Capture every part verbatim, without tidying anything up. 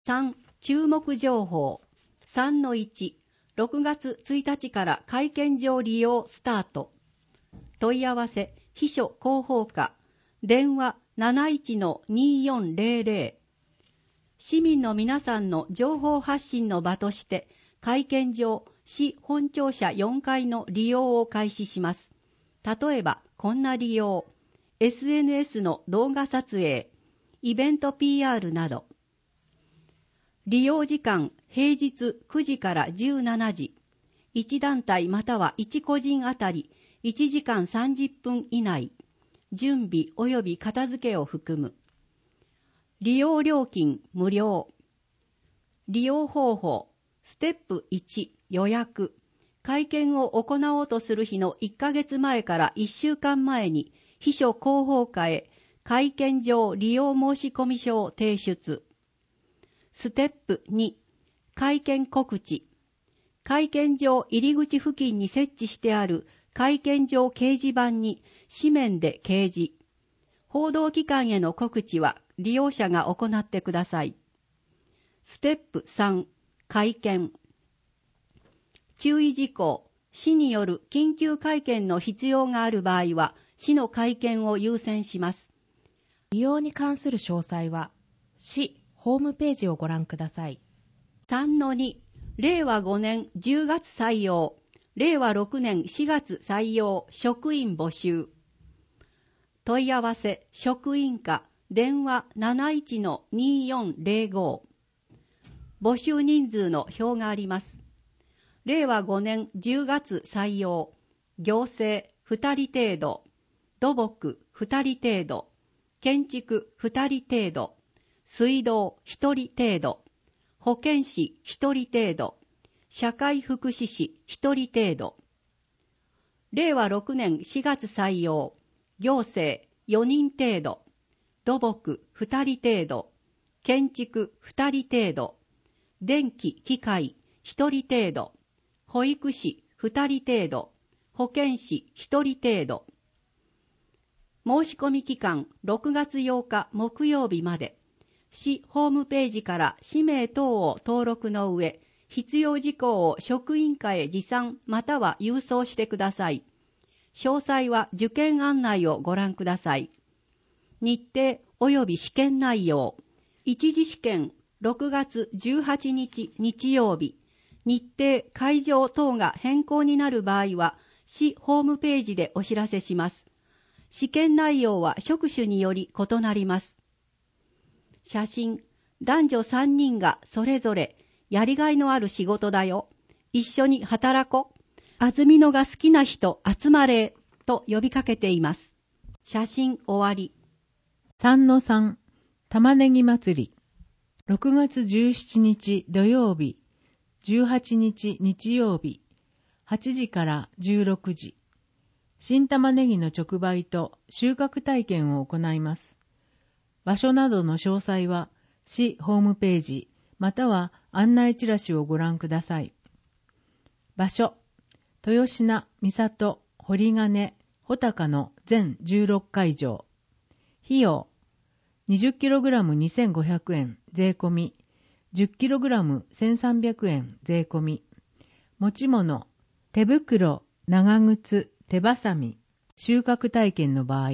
さん、注目情報。さんのいち、ろくがつついたちから会見場利用スタート。問い合わせ、秘書広報課、電話 なないちのによんぜろぜろ。市民の皆さんの情報発信の場として、会見場、市本庁舎よんかいの利用を開始します。例えば、こんな利用、エスエヌエス の動画撮影、イベント ピーアール など。利用時間、平日くじからじゅうしちじ。いち団体またはいち個人あたりいちじかんさんじゅっぷん以内。準備及び片付けを含む。利用料金無料。利用方法。ステップいち、予約。会見を行おうとする日のいっかげつまえからいっしゅうかんまえに、秘書広報課へ会見場利用申込書を提出。ステップに、会見告知。会見場入り口付近に設置してある会見場掲示板に紙面で掲示。報道機関への告知は利用者が行ってください。ステップさん、会見。注意事項。市による緊急会見の必要がある場合は、市の会見を優先します。 利用に関する詳細は、市ホームページをご覧ください。 さんのに、れいわごねんじゅうがつ採用、れいわろくねんしがつ採用、職員募集。問い合わせ、職員課、電話 なないちのによんぜろご。募集人数の表があります。れいわごねんじゅうがつ採用、行政ふたり程度、土木ふたり程度、建築ふたり程度、水道ひとり程度、保健師ひとり程度、社会福祉士ひとり程度。れいわろくねんしがつ採用、行政よにん程度、土木ふたり程度、建築ふたり程度、電気機械ひとり程度、保育士ふたり程度、保健師ひとり程度。申し込み期間ろくがつようか木曜日まで。市ホームページから氏名等を登録の上、必要事項を職員課へ持参または郵送してください。詳細は受験案内をご覧ください。日程及び試験内容。一次試験ろくがつじゅうはちにち日曜日。日程、会場等が変更になる場合は、市ホームページでお知らせします。試験内容は職種により異なります。写真、男女さんにんがそれぞれやりがいのある仕事だよ。一緒に働こう。安曇野が好きな人集まれと呼びかけています。写真終わり。 さんのさん、玉ねぎ祭り。ろくがつじゅうしちにち土曜日、じゅうはちにち日曜日、はちじからじゅうろくじ。新玉ねぎの直売と収穫体験を行います。場所などの詳細は市ホームページまたは案内チラシをご覧ください。場所、豊品、三郷、堀金、穂高の全じゅうろっかいじょう。費用、にじゅっキログラムにせんごひゃくえん税込み、じゅっキログラムせんさんびゃくえん税込み。持ち物、手袋、長靴、手ばさみ、収穫体験の場合。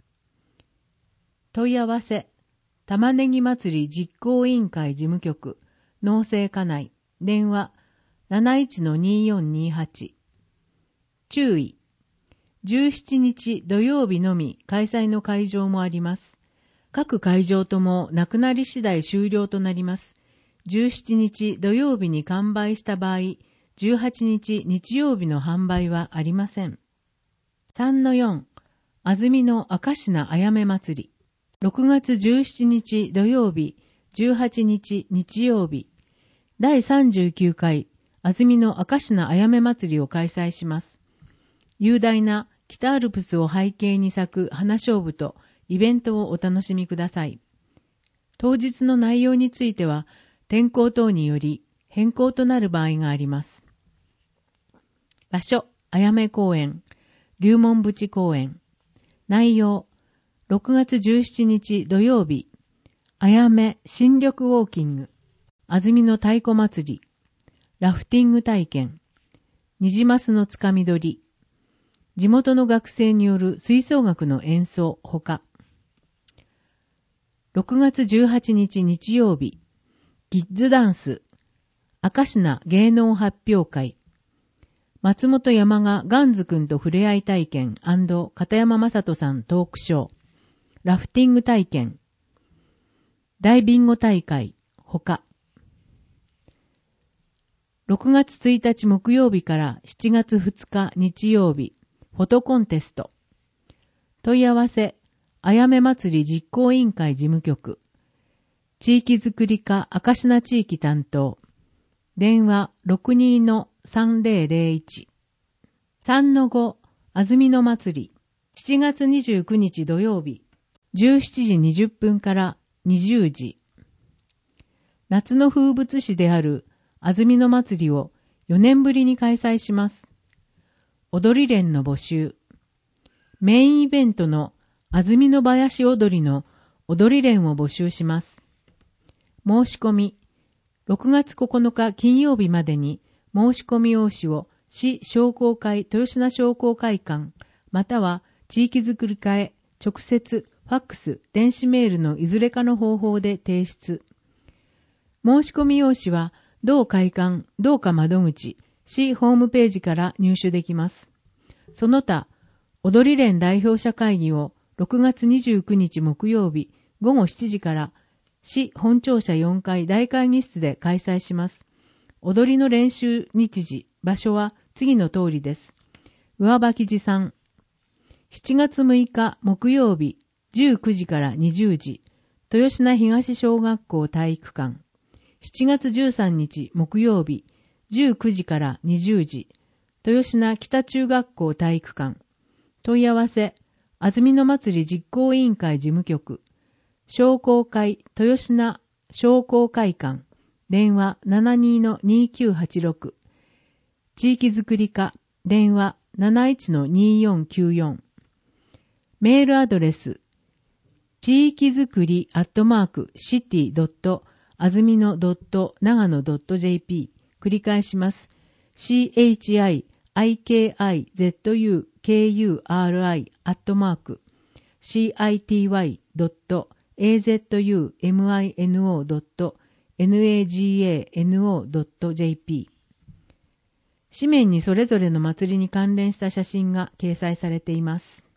問い合わせ、玉ねぎ祭り実行委員会事務局、農政課内、電話 なないちのによんにはち。注意、じゅうしちにち土曜日のみ開催の会場もあります。各会場ともなくなり次第終了となります。じゅうしちにち土曜日に完売した場合、じゅうはちにち日曜日の販売はありません。さんのよん、安曇野明品あやめ祭り。ろくがつじゅうしちにち土曜日、じゅうはちにち日曜日、だいさんじゅうきゅうかい安曇野明品あやめ祭りを開催します。雄大な北アルプスを背景に咲く花菖蒲とイベントをお楽しみください。当日の内容については、天候等により変更となる場合があります。場所、あやめ公園、龍門淵公園。内容、ろくがつじゅうしちにち土曜日、あやめ新緑ウォーキング。 安曇野太鼓祭り、ラフティング体験、ニジマスのつかみ取り、地元の学生による吹奏楽の演奏ほか、ろくがつじゅうはちにち日曜日、キッズダンス、明石名芸能発表会、松本山賀ガンズくんと触れ合い体験&片山正人さんトークショー、ラフティング体験、大ビンゴ大会、ほか。ろくがつついたち木曜日からしちがつふつか日曜日、フォトコンテスト。問い合わせ、あやめ祭り実行委員会事務局。地域づくり課明石名地域担当。電話 ろくにーのさんぜろぜろいち。さんのご、安曇野祭り。しちがつにじゅうくにち土曜日。じゅうしちじにじゅっぷんからにじゅうじ。夏の風物詩である安曇野祭りをよねんぶりに開催します。踊り連の募集。メインイベントの安曇野林踊りの踊り連を募集します。申し込み、ろくがつここのか金曜日までに申し込み用紙を市商工会豊品商工会館または地域づくり課へ直接ファックス、電子メールのいずれかの方法で提出。申し込み用紙は同会館、同課窓口、市ホームページから入手できます。その他、踊り連代表者会議をろくがつにじゅうくにち木曜日ごごしちじから市本庁舎よんかい大会議室で開催します。踊りの練習日時、場所は次の通りです。上場記事さん。しちがつむいか木曜日じゅうくじからにじゅうじ、豊品東小学校体育館。しちがつじゅうさんにち木曜日じゅうくじからにじゅうじ、豊品北中学校体育館。問い合わせ、安曇野祭り実行委員会事務局。商工会豊品商工会館。電話 ななにーのにーきゅうはちろく。地域づくり課。電話 なないちのにーよんきゅうよん。メールアドレス。地域づくりアットマークシティドットあずみのドットながのドットジェーピー。繰り返します。シーエイチアイアイケーアイゼットユーケーユーアールアイ アットマーク シーアイティーワイドットエーゼットユーエムアイエヌオードットナガノドットジェーピー。紙面にそれぞれの祭りに関連した写真が掲載されています。